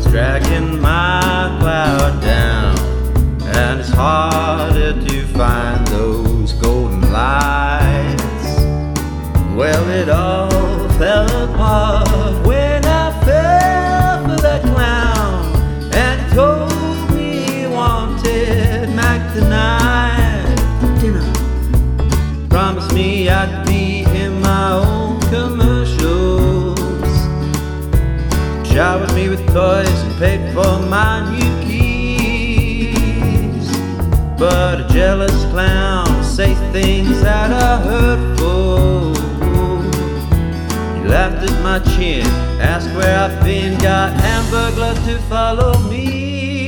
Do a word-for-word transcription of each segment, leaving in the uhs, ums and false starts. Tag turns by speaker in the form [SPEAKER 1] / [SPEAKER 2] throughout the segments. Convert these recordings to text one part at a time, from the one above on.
[SPEAKER 1] dragging my cloud down, and it's harder to find those golden lights. Well, it all fell apart when I fell for that clown, and he told me he wanted Mac tonight. Dinner. Promised me I'd be in my own commercials, showered me with toys and paid for my new keys. But a jealous clown would say things that are hurtful. He laughed at my chin, asked where I've been, got Hamburglar to follow me.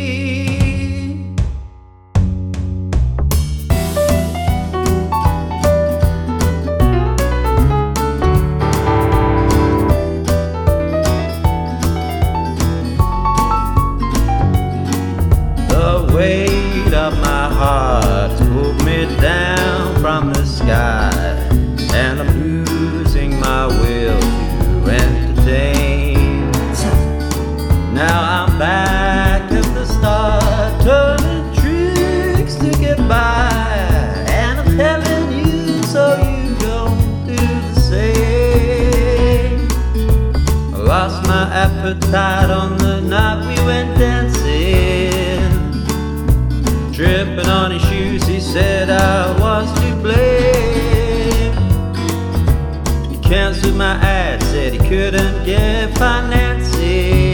[SPEAKER 1] The weight of my heart pulled me down from the sky, and I'm losing my will to entertain. Now I'm back at the start, turning tricks to get by, and I'm telling you so you don't do the same. I lost my appetite on the night we went dancing. Tripping on his shoes, he said I was to blame. He canceled my ad, said he couldn't get financing.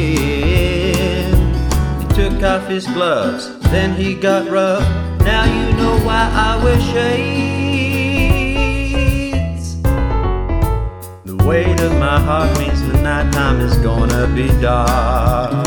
[SPEAKER 1] He took off his gloves, then he got rough. Now you know why I wear shades. The weight of my heart means the nighttime is gonna be dark.